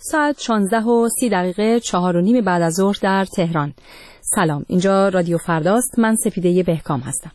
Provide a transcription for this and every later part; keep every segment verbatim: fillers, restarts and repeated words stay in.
ساعت شانزده و سی دقیقه چهار و نیم بعد از ظهر در تهران. سلام، اینجا رادیو فرداست. من سپیده بهکام هستم.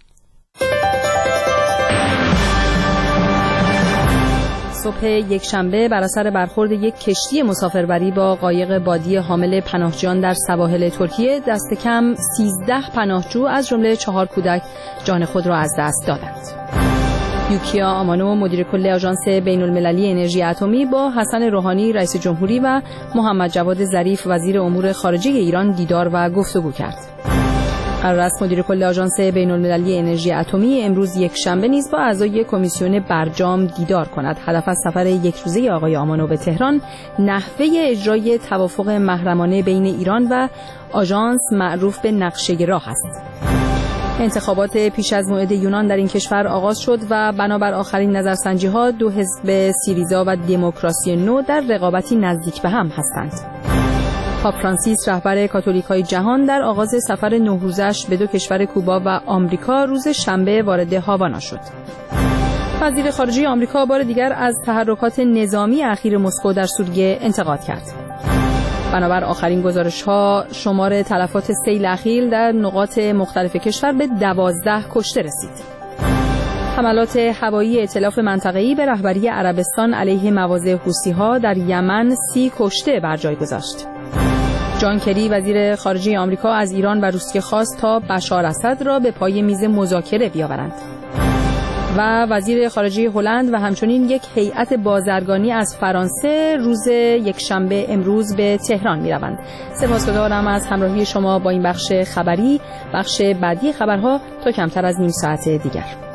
صبح یک شنبه بر اثر برخورد یک کشتی مسافربری با قایق بادی حامل پناهجویان در سواحل ترکیه، دست کم سیزده پناهجو از جمله چهار کودک جان خود را از دست دادند. یوکیا آمانو مدیر کل آژانس بین‌المللی انرژی اتمی با حسن روحانی رئیس جمهوری و محمد جواد ظریف وزیر امور خارجه ایران دیدار و گفتگو کرد. قرار است مدیر کل آژانس بین‌المللی انرژی اتمی امروز یک شنبه نیز با اعضای کمیسیون برجام دیدار کند. هدف از سفر یک روزه آقای آمانو به تهران نحوه اجرای توافق محرمانه بین ایران و آژانس معروف به نقشه راه است. انتخابات پیش از موعد یونان در این کشور آغاز شد و بنابر آخرین نظرسنجی‌ها دو حزب سیریزا و دموکراسی نو در رقابتی نزدیک به هم هستند. پاپ فرانسیس رهبر کاتولیکای جهان در آغاز سفر نه روزش به دو کشور کوبا و آمریکا روز شنبه وارد هاوانا شد. وزیر خارجه آمریکا بار دیگر از تحرکات نظامی اخیر مسکو در سوریه انتقاد کرد. بنابر آخرین گزارش‌ها شمار تلفات سیل اخیر در نقاط مختلف کشور به دوازده کشته رسید. حملات هوایی ائتلاف منطقه‌ای به رهبری عربستان علیه مواضع حوثی‌ها در یمن سی کشته بر جای گذاشت. جان کری وزیر خارجه آمریکا از ایران و روسیه خواست تا بشار اسد را به پای میز مذاکره بیاورند. و وزیر خارجه هلند و همچنین یک هیئت بازرگانی از فرانسه روز یکشنبه امروز به تهران می‌روند. سپاسگزارم از همراهی شما با این بخش خبری. بخش بعدی خبرها تا کمتر از نیم ساعت دیگر.